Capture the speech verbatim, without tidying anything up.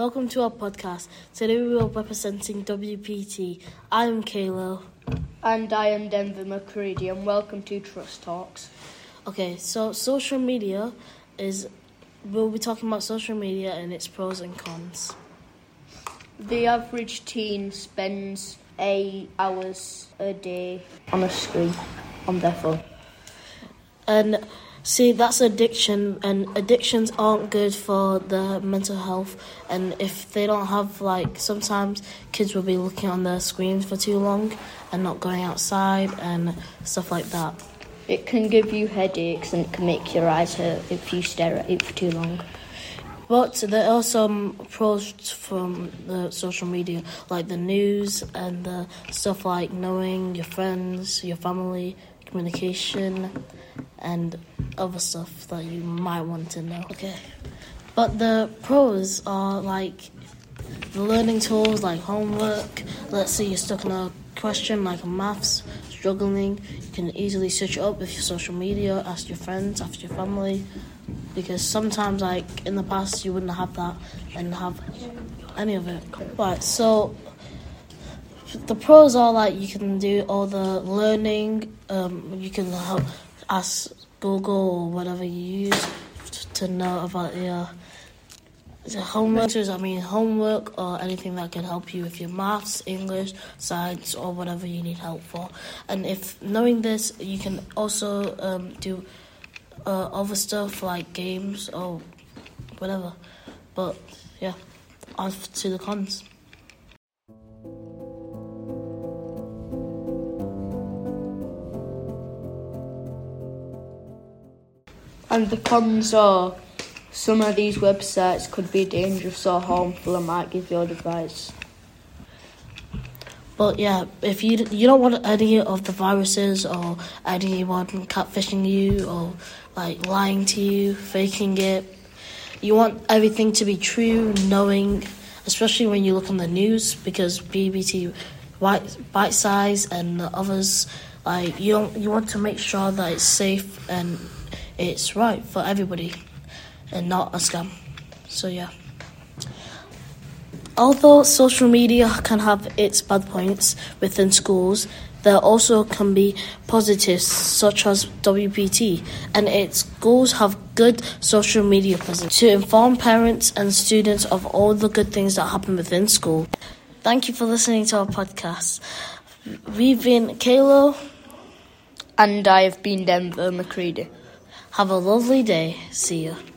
welcome to our podcast. Today we are representing W P T. I am Kayla. And I am Denver McCready, and welcome to Trust Talks. Okay, so social media is, we'll be talking about social media and its pros and cons. The average teen spends eight hours a day on a screen on their phone. And see, that's addiction, and addictions aren't good for their mental health. And if they don't have, like, sometimes kids will be looking on their screens for too long and not going outside and stuff like that. It can give you headaches and it can make your eyes hurt if you stare at it for too long. But there are some pros from the social media, like the news and the stuff like knowing your friends, your family, communication, and other stuff that you might want to know. Okay. But the pros are like the learning tools, like homework. Let's say you're stuck on a question like maths, struggling. You can easily search it up with your social media, ask your friends, ask your family. Because sometimes, like, in the past, you wouldn't have that and have any of it. Right, so the pros are, like, you can do all the learning. Um, you can help ask Google or whatever you use to know about your, your homework. I mean, homework or anything that can help you with your maths, English, science, or whatever you need help for. And if knowing this, you can also um, do Uh, other stuff like games or whatever. But yeah, on to the cons. And the cons are some of these websites could be dangerous or harmful and might give you advice. But yeah, if you you don't want any of the viruses or anyone catfishing you or like lying to you, faking it, you want everything to be true, knowing, especially when you look on the news, because B B T, Bite Size, and the others, like you don't you want to make sure that it's safe and it's right for everybody, and not a scam. So yeah. Although social media can have its bad points within schools, there also can be positives such as W P T, and its schools have good social media presence to inform parents and students of all the good things that happen within school. Thank you for listening to our podcast. We've been Kayla. And I have been Denver McCready. Have a lovely day. See you.